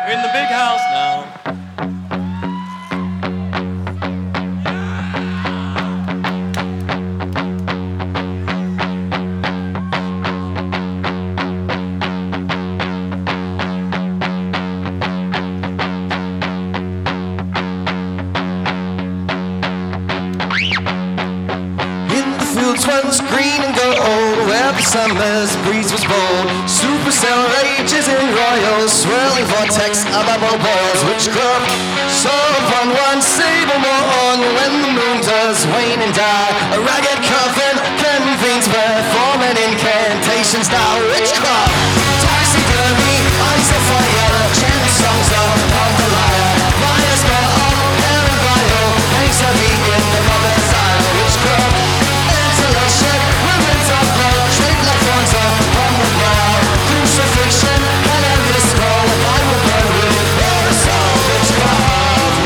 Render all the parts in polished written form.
in the big house now. Once green and gold, where the summer's breeze was bold. Supercell rages in royal, swirling vortex of bubble balls. Witchcraft saw upon one sable morn, when the moon does wane and die. A ragged coffin convenes, performing incantations now. Witchcraft, taxidermy, eyes of fire, chant songs upon the lyre. Liars got all hair and bio, hangs heavy in the mother's eye. Witchcraft, women's of love, straight like thorns upon the brow. Crucifixion, and endless skull, I will burn with your soul. Witchcraft.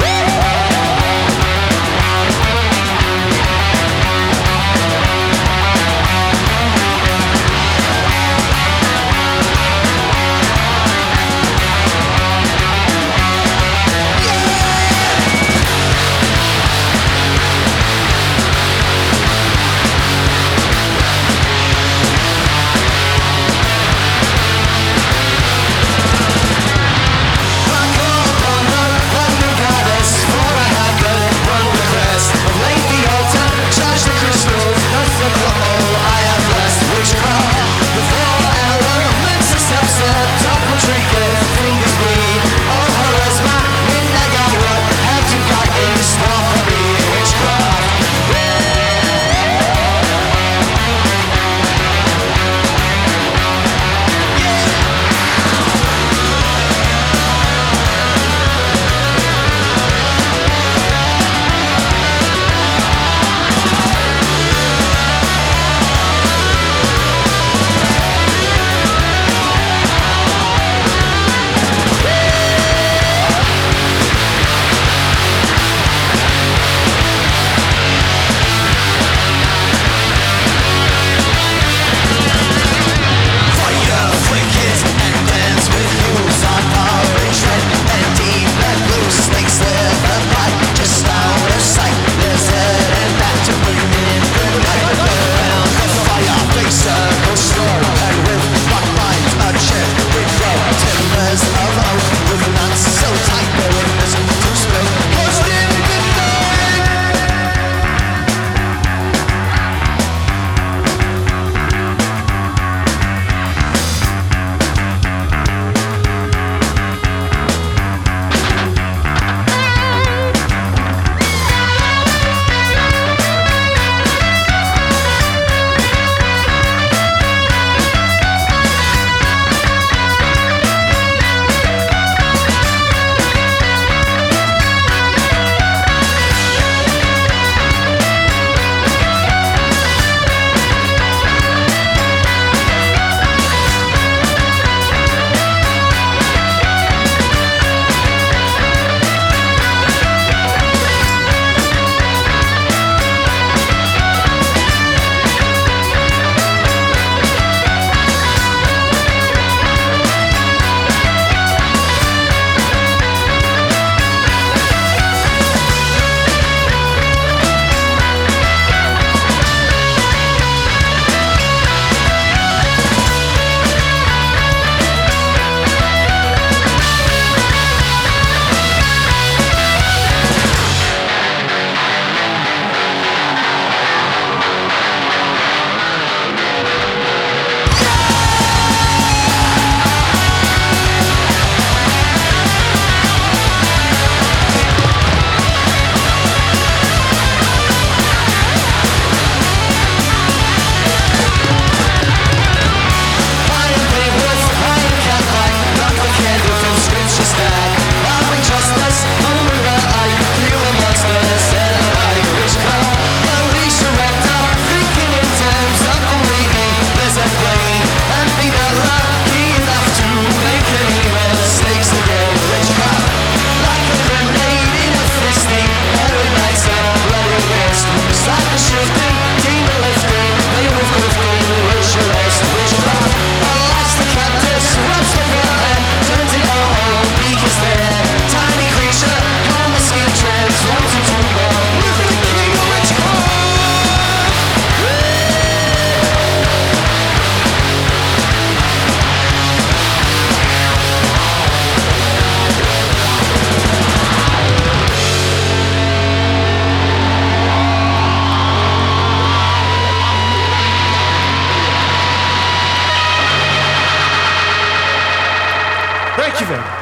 David.